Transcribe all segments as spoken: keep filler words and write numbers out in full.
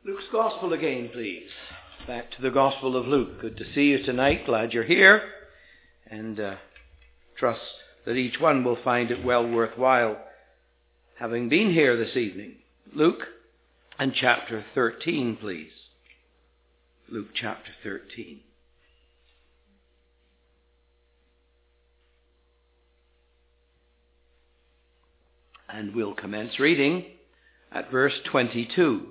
Luke's Gospel again, please. Back to the Gospel of Luke. Good to see you tonight. Glad you're here. And uh, trust that each one will find it well worthwhile having been here this evening. Luke and chapter thirteen, please. Luke chapter thirteen. And we'll commence reading at verse twenty-two.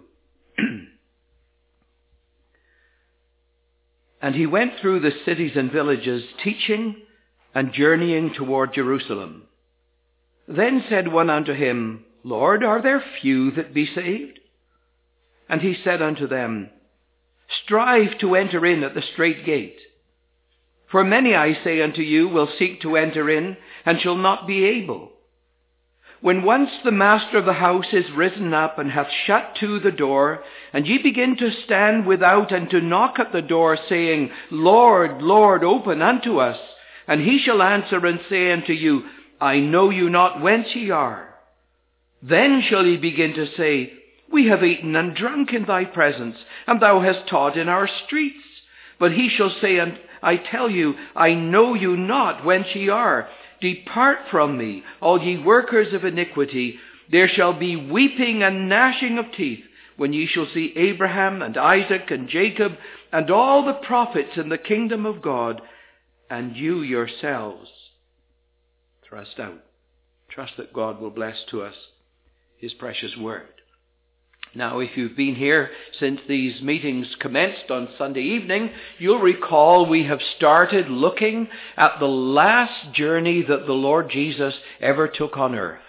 And he went through the cities and villages, teaching and journeying toward Jerusalem. Then said one unto him, Lord, are there few that be saved? And he said unto them, Strive to enter in at the strait gate. For many, I say unto you, will seek to enter in, and shall not be able. When once the master of the house is risen up and hath shut to the door, and ye begin to stand without and to knock at the door, saying, Lord, Lord, open unto us, and he shall answer and say unto you, I know you not whence ye are. Then shall ye begin to say, We have eaten and drunk in thy presence, and thou hast taught in our streets. But he shall say, and I tell you, I know you not whence ye are. Depart from me, all ye workers of iniquity. There shall be weeping and gnashing of teeth, when ye shall see Abraham and Isaac and Jacob and all the prophets in the kingdom of God, and you yourselves thrust out. Trust that God will bless to us his precious word. Now, if you've been here since these meetings commenced on Sunday evening, you'll recall we have started looking at the last journey that the Lord Jesus ever took on earth.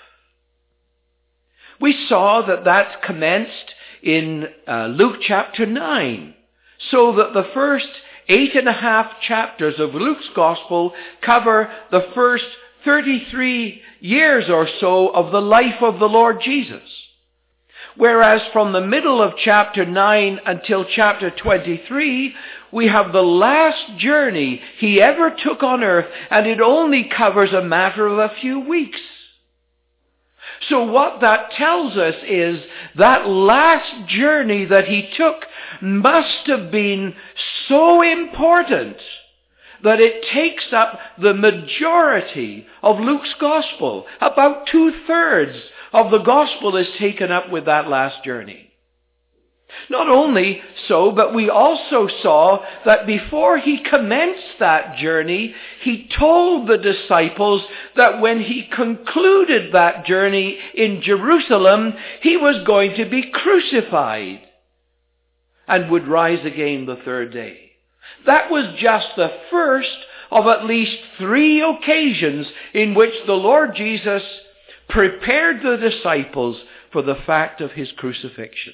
We saw that that commenced in uh, Luke chapter nine, so that the first eight and a half chapters of Luke's Gospel cover the first thirty-three years or so of the life of the Lord Jesus. Whereas from the middle of chapter nine until chapter twenty-three, we have the last journey he ever took on earth, and it only covers a matter of a few weeks. So what that tells us is that last journey that he took must have been so important that it takes up the majority of Luke's Gospel. About two-thirds of the Gospel is taken up with that last journey. Not only so, but we also saw that before he commenced that journey, he told the disciples that when he concluded that journey in Jerusalem, he was going to be crucified and would rise again the third day. That was just the first of at least three occasions in which the Lord Jesus prepared the disciples for the fact of his crucifixion.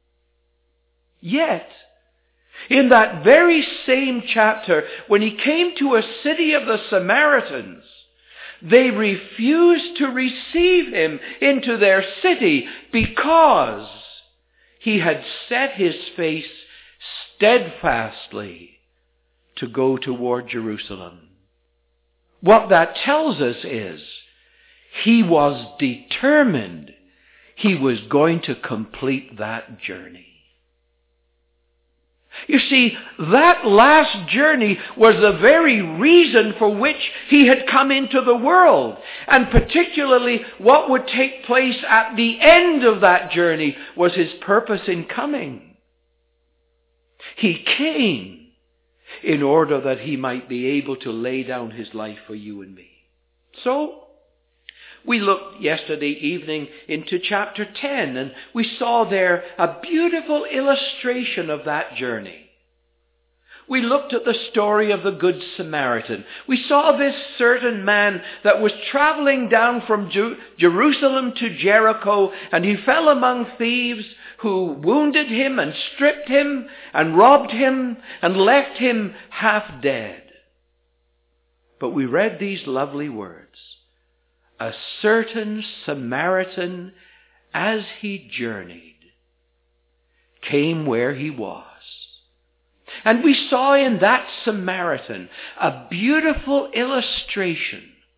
Yet, in that very same chapter, when he came to a city of the Samaritans, they refused to receive him into their city because he had set his face steadfastly to go toward Jerusalem. What that tells us is he was determined he was going to complete that journey. You see, that last journey was the very reason for which he had come into the world. And particularly what would take place at the end of that journey was his purpose in coming. He came in order that he might be able to lay down his life for you and me. So, we looked yesterday evening into chapter ten, and we saw there a beautiful illustration of that journey. We looked at the story of the Good Samaritan. We saw this certain man that was traveling down from Ju- Jerusalem to Jericho, and he fell among thieves who wounded him and stripped him and robbed him and left him half dead. But we read these lovely words. A certain Samaritan, as he journeyed, came where he was. And we saw in that Samaritan a beautiful illustration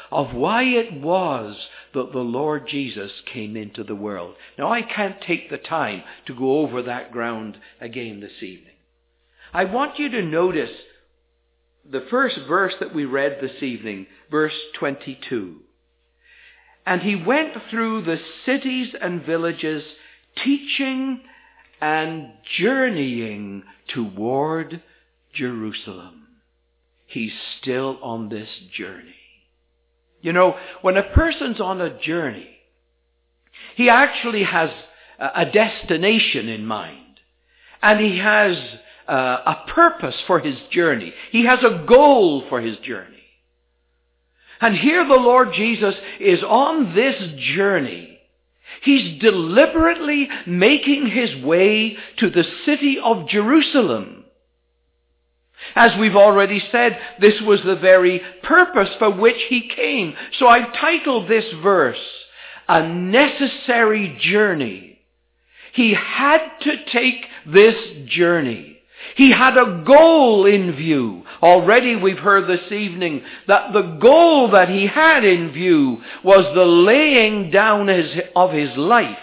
of why it was that the Lord Jesus came into the world. Now, I can't take the time to go over that ground again this evening. I want you to notice the first verse that we read this evening, verse twenty-two. And he went through the cities and villages, teaching and journeying toward Jerusalem. He's still on this journey. You know, when a person's on a journey, he actually has a destination in mind. And he has uh, a purpose for his journey. He has a goal for his journey. And here the Lord Jesus is on this journey. He's deliberately making his way to the city of Jerusalem. As we've already said, this was the very purpose for which he came. So I've titled this verse, A Necessary Journey. He had to take this journey. He had a goal in view. Already we've heard this evening that the goal that he had in view was the laying down of his life.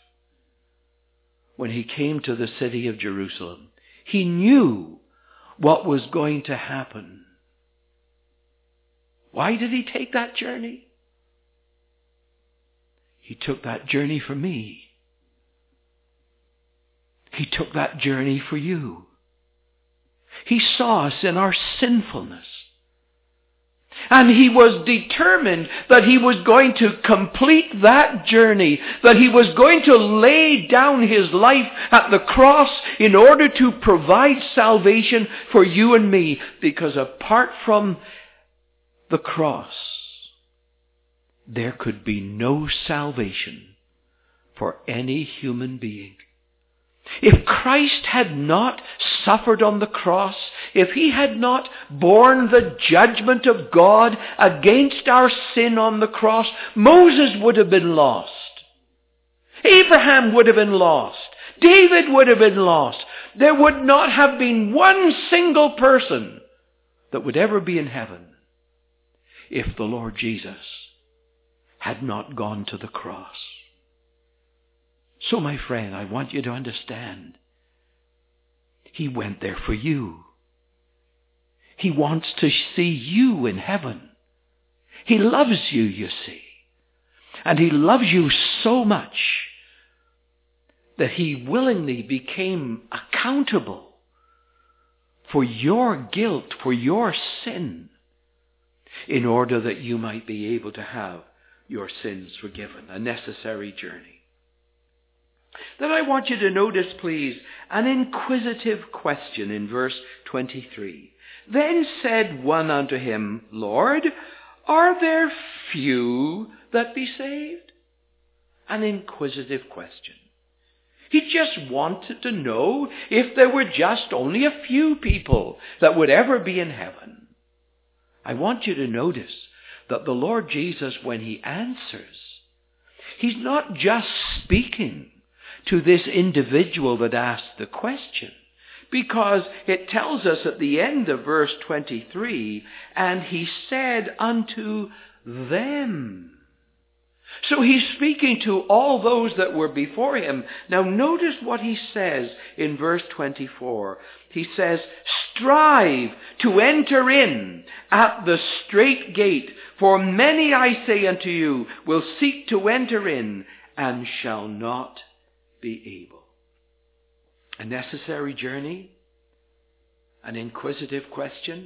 When he came to the city of Jerusalem, he knew what was going to happen. Why did he take that journey? He took that journey for me. He took that journey for you. He saw us in our sinfulness. And he was determined that he was going to complete that journey, that he was going to lay down his life at the cross in order to provide salvation for you and me. Because apart from the cross, there could be no salvation for any human being. If Christ had not suffered on the cross, if he had not borne the judgment of God against our sin on the cross, Moses would have been lost. Abraham would have been lost. David would have been lost. There would not have been one single person that would ever be in heaven if the Lord Jesus had not gone to the cross. So, my friend, I want you to understand, he went there for you. He wants to see you in heaven. He loves you, you see. And he loves you so much that he willingly became accountable for your guilt, for your sin, in order that you might be able to have your sins forgiven. A necessary journey. Then I want you to notice, please, an inquisitive question in verse twenty-three. Then said one unto him, Lord, are there few that be saved? An inquisitive question. He just wanted to know if there were just only a few people that would ever be in heaven. I want you to notice that the Lord Jesus, when he answers, he's not just speaking to this individual that asked the question, because it tells us at the end of verse twenty-three, and he said unto them. So he's speaking to all those that were before him. Now notice what he says in verse twenty-four. He says, strive to enter in at the strait gate, for many, I say unto you, will seek to enter in and shall not be able. A necessary journey, an inquisitive question,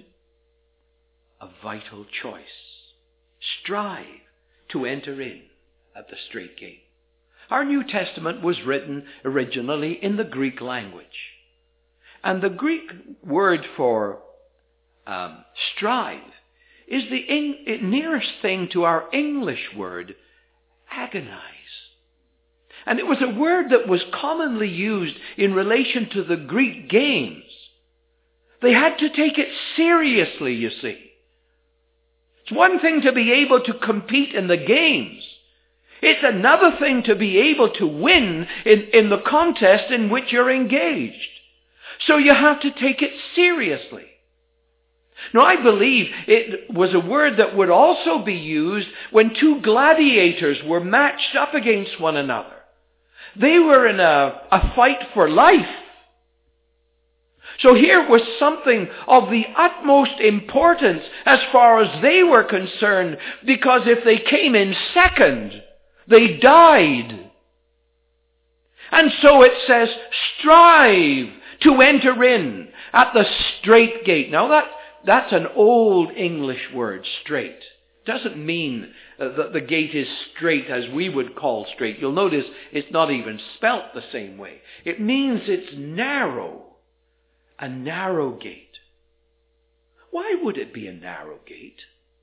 a vital choice. Strive to enter in at the strait gate. Our New Testament was written originally in the Greek language. And the Greek word for um, strive is the in, nearest thing to our English word, agonize. And it was a word that was commonly used in relation to the Greek games. They had to take it seriously, you see. It's one thing to be able to compete in the games. It's another thing to be able to win in, in the contest in which you're engaged. So you have to take it seriously. Now, I believe it was a word that would also be used when two gladiators were matched up against one another. They were in a, a fight for life. So here was something of the utmost importance as far as they were concerned, because if they came in second, they died. And so it says, strive to enter in at the strait gate. Now that, that's an old English word, strait. It doesn't mean uh, that the gate is straight as we would call straight. You'll notice it's not even spelt the same way. It means it's narrow. A narrow gate. Why would it be a narrow gate?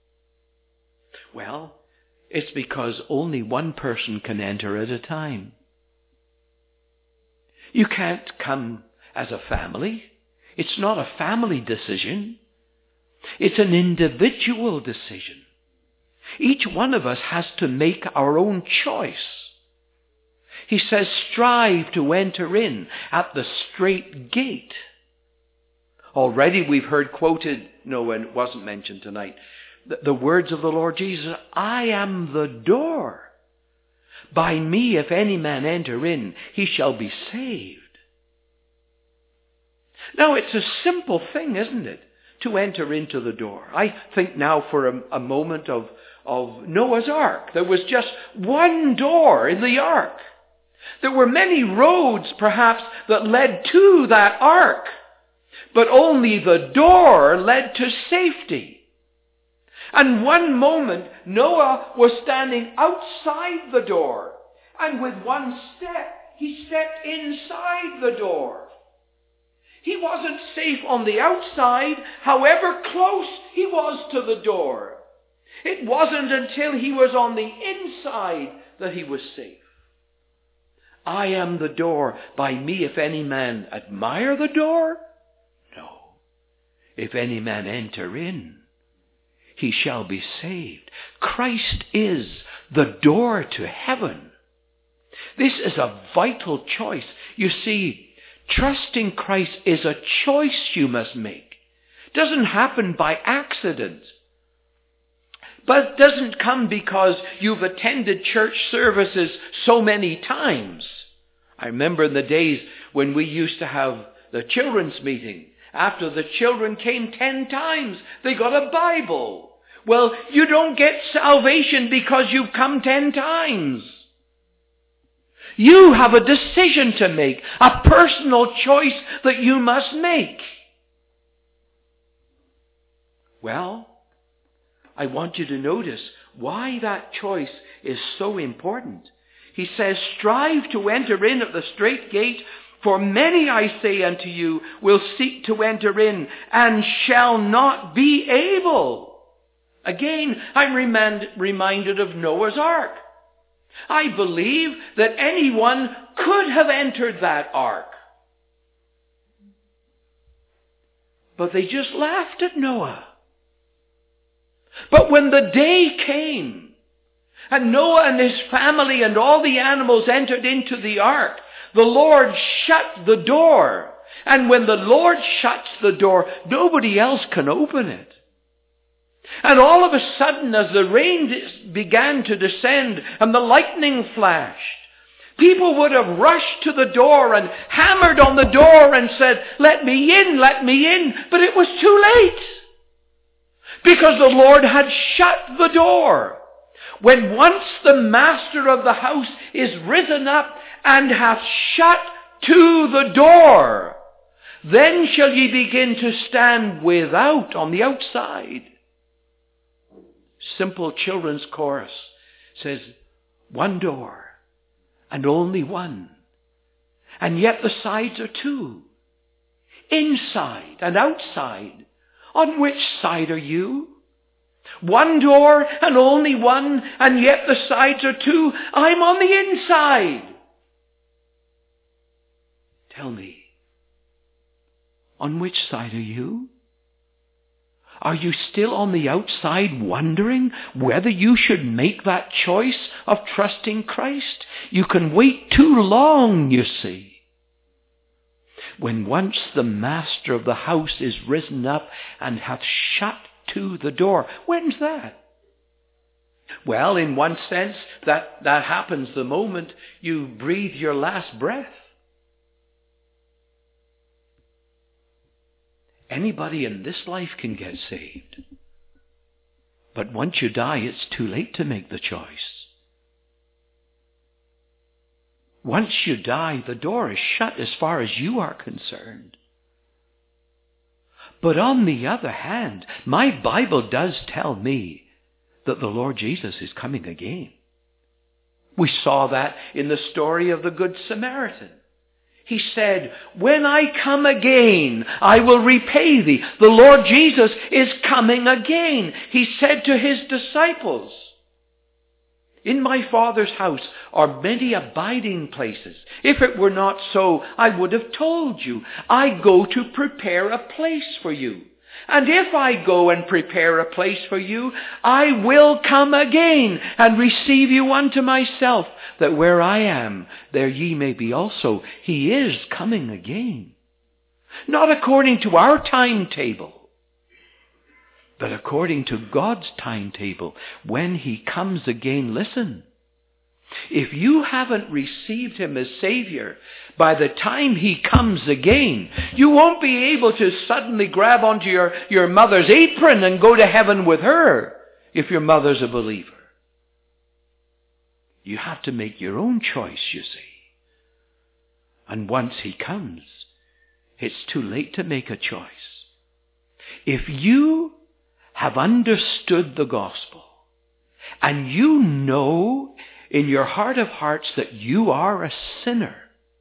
Well, it's because only one person can enter at a time. You can't come as a family. It's not a family decision. It's an individual decision. Each one of us has to make our own choice. He says, strive to enter in at the strait gate. Already we've heard quoted, no, and it wasn't mentioned tonight, the, the words of the Lord Jesus, I am the door. By me, if any man enter in, he shall be saved. Now, it's a simple thing, isn't it, to enter into the door. I think now for a, a moment of, of Noah's Ark. There was just one door in the ark. There were many roads, perhaps, that led to that ark. But only the door led to safety. And one moment, Noah was standing outside the door. And with one step, he stepped inside the door. He wasn't safe on the outside, however close he was to the door. It wasn't until he was on the inside that he was safe. I am the door. By me, if any man admire the door, if any man enter in, he shall be saved. Christ is the door to heaven. This is a vital choice. You see, trusting Christ is a choice you must make. It doesn't happen by accident. But it doesn't come because you've attended church services so many times. I remember in the days when we used to have the children's meeting. After the children came ten times, they got a Bible. Well, you don't get salvation because you've come ten times. You have a decision to make, a personal choice that you must make. Well, I want you to notice why that choice is so important. He says, strive to enter in at the strait gate, for many, I say unto you, will seek to enter in, and shall not be able. Again, I'm remind, reminded of Noah's Ark. I believe that anyone could have entered that ark. But they just laughed at Noah. But when the day came, and Noah and his family and all the animals entered into the ark, the Lord shut the door. And when the Lord shuts the door, nobody else can open it. And all of a sudden, as the rain began to descend and the lightning flashed, people would have rushed to the door and hammered on the door and said, let me in, let me in. But it was too late. Because the Lord had shut the door. When once the master of the house is risen up and hath shut to the door, then shall ye begin to stand without, on the outside. Simple children's chorus says, one door, and only one. And yet the sides are two. Inside and outside. On which side are you? One door and only one, and yet the sides are two. I'm on the inside. Tell me, on which side are you? Are you still on the outside wondering whether you should make that choice of trusting Christ? You can wait too long, you see. When once the master of the house is risen up and hath shut to the door. When's that? Well, in one sense, that, that happens the moment you breathe your last breath. Anybody in this life can get saved. But once you die, it's too late to make the choice. Once you die, the door is shut as far as you are concerned. But on the other hand, my Bible does tell me that the Lord Jesus is coming again. We saw that in the story of the Good Samaritan. He said, when I come again, I will repay thee. The Lord Jesus is coming again. He said to his disciples, in my Father's house are many abiding places. If it were not so, I would have told you. I go to prepare a place for you. And if I go and prepare a place for you, I will come again and receive you unto myself, that where I am, there ye may be also. He is coming again. Not according to our timetable, but according to God's timetable. When he comes again, listen, if you haven't received him as Savior, by the time he comes again, you won't be able to suddenly grab onto your, your mother's apron and go to heaven with her if your mother's a believer. You have to make your own choice, you see. And once he comes, it's too late to make a choice. If you have understood the gospel and you know in your heart of hearts that you are a sinner,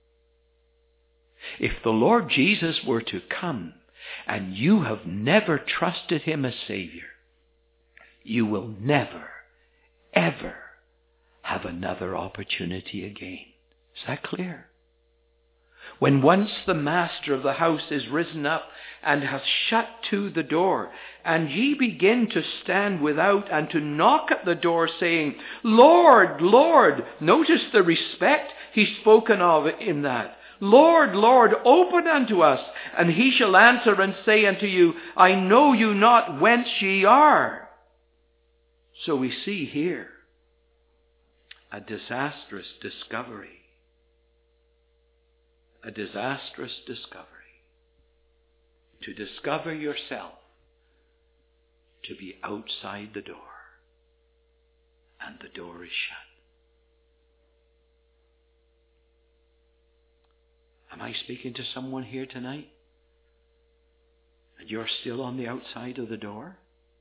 if the Lord Jesus were to come and you have never trusted him as Savior, you will never, ever have another opportunity again. Is that clear? When once the master of the house is risen up and hath shut to the door, and ye begin to stand without and to knock at the door, saying, Lord, Lord, notice the respect he's spoken of in that. Lord, Lord, open unto us. And he shall answer and say unto you, I know you not whence ye are. So we see here a disastrous discovery. A disastrous discovery. To discover yourself to be outside the door, and the door is shut. Am I speaking to someone here tonight? And you're still on the outside of the door?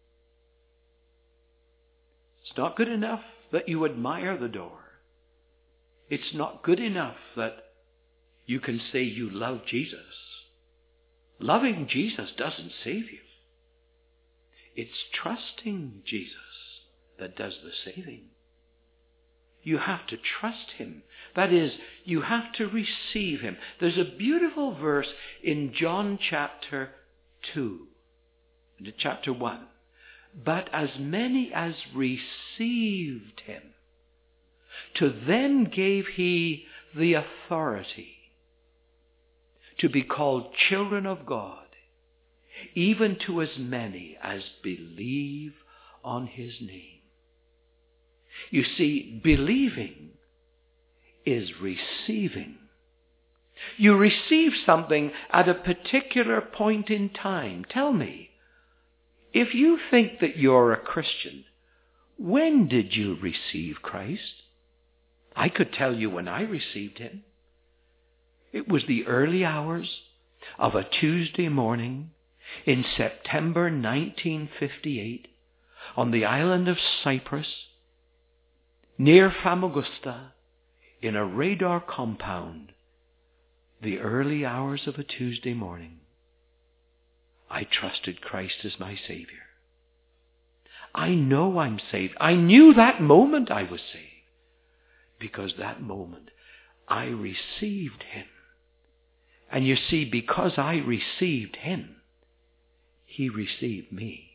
It's not good enough that you admire the door. It's not good enough that you can say you love Jesus. Loving Jesus doesn't save you. It's trusting Jesus that does the saving. You have to trust him. That is, you have to receive him. There's a beautiful verse in John chapter two, chapter one. But as many as received him, to them gave he the authority to be called children of God, even to as many as believe on his name. You see, believing is receiving. You receive something at a particular point in time. Tell me, if you think that you're a Christian, when did you receive Christ? I could tell you when I received him. It was the early hours of a Tuesday morning in September nineteen fifty-eight on the island of Cyprus, near Famagusta, in a radar compound, the early hours of a Tuesday morning. I trusted Christ as my Savior. I know I'm saved. I knew that moment I was saved, because that moment I received him. And you see, because I received him, he received me.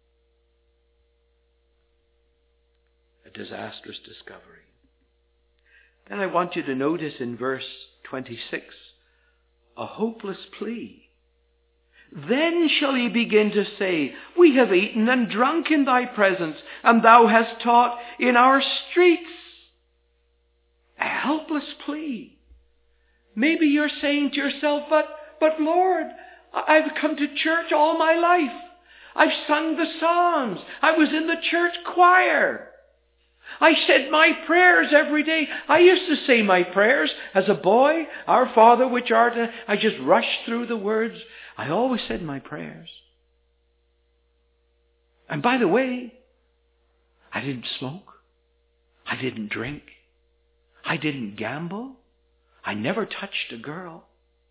A disastrous discovery. Then I want you to notice in verse twenty-six a hopeless plea. Then shall he begin to say, we have eaten and drunk in thy presence, and thou hast taught in our streets. A helpless plea. Maybe you're saying to yourself, but, but Lord, I've come to church all my life. I've sung the Psalms. I was in the church choir. I said my prayers every day. I used to say my prayers as a boy. Our Father which art in... I just rushed through the words. I always said my prayers. And by the way, I didn't smoke. I didn't drink. I didn't gamble. I never touched a girl.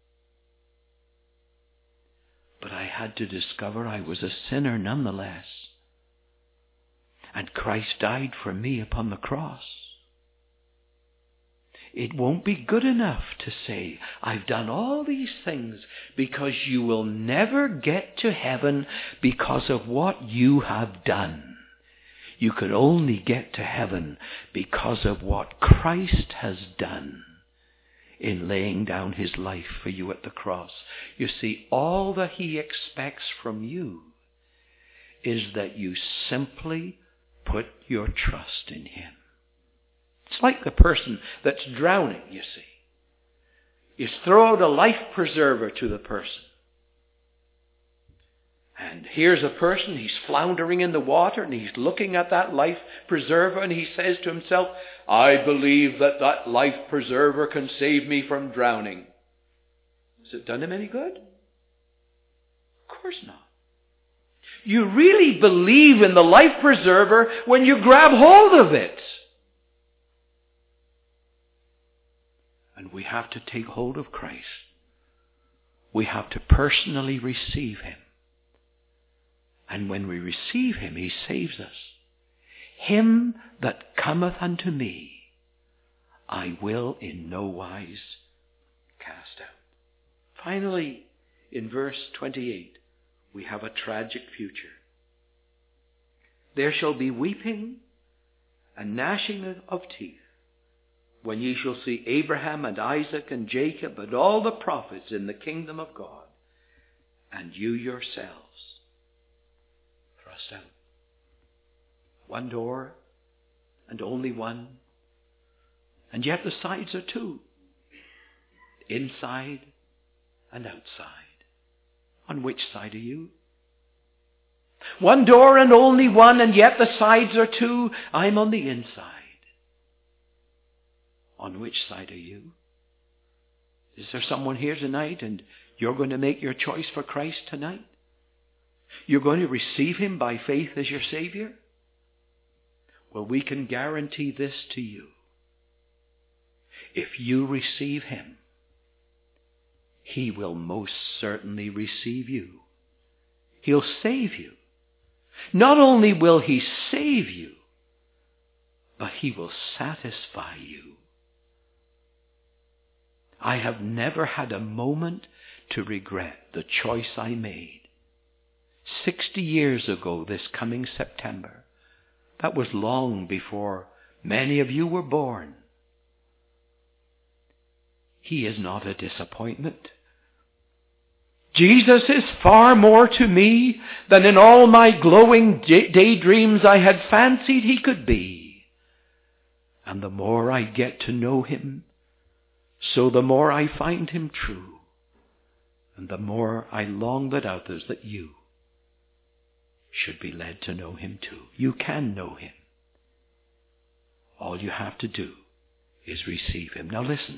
But I had to discover I was a sinner nonetheless. And Christ died for me upon the cross. It won't be good enough to say, I've done all these things, because you will never get to heaven because of what you have done. You could only get to heaven because of what Christ has done in laying down his life for you at the cross. You see, all that he expects from you is that you simply put your trust in him. It's like the person that's drowning, you see. You throw out a life preserver to the person. And here's a person, he's floundering in the water, and he's looking at that life preserver, and he says to himself, I believe that that life preserver can save me from drowning. Has it done him any good? Of course not. You really believe in the life preserver when you grab hold of it. And we have to take hold of Christ. We have to personally receive him. And when we receive him, he saves us. Him that cometh unto me, I will in no wise cast out. Finally, in verse twenty-eight, we have a tragic future. There shall be weeping and gnashing of teeth when ye shall see Abraham and Isaac and Jacob and all the prophets in the kingdom of God, and you yourselves thrust out. One door and only one, and yet the sides are two, inside and outside. On which side are you? One door and only one, and yet the sides are two. I'm on the inside. On which side are you? Is there someone here tonight and you're going to make your choice for Christ tonight? You're going to receive him by faith as your Savior? Well, we can guarantee this to you. If you receive him, he will most certainly receive you. He'll save you. Not only will he save you, but he will satisfy you. I have never had a moment to regret the choice I made. Sixty years ago this coming September. That was long before many of you were born. He is not a disappointment. Jesus is far more to me than in all my glowing daydreams I had fancied he could be. And the more I get to know him, so the more I find him true, and the more I long that others, that you, should be led to know him too. You can know him. All you have to do is receive him. Now listen.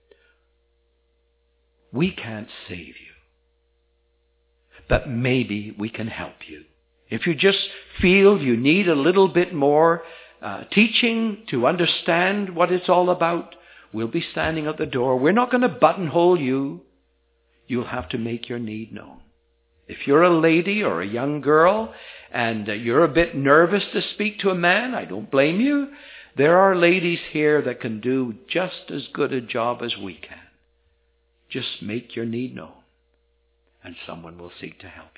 We can't save you, but maybe we can help you. If you just feel you need a little bit more uh, teaching to understand what it's all about, we'll be standing at the door. We're not going to buttonhole you. You'll have to make your need known. If you're a lady or a young girl and uh, you're a bit nervous to speak to a man, I don't blame you. There are ladies here that can do just as good a job as we can. Just make your need known, and someone will seek to help